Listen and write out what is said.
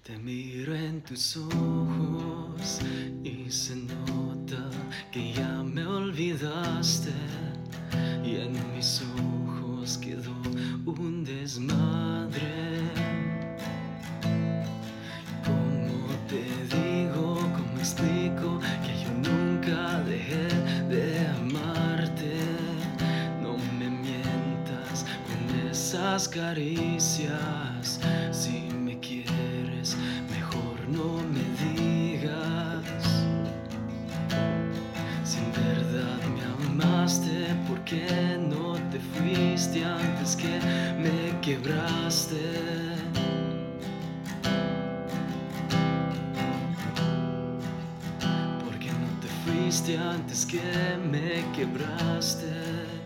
Te miro en tus ojos y se nota que ya me olvidaste, y en mis ojos quedó un desmadre. ¿Cómo te digo, cómo explico que yo nunca dejé de amarte? No me mientas con esas caricias. Si me quieres, mejor no me digas. Si en verdad me amaste, ¿por qué no te fuiste antes que me quebraste? ¿Por qué no te fuiste antes que me quebraste?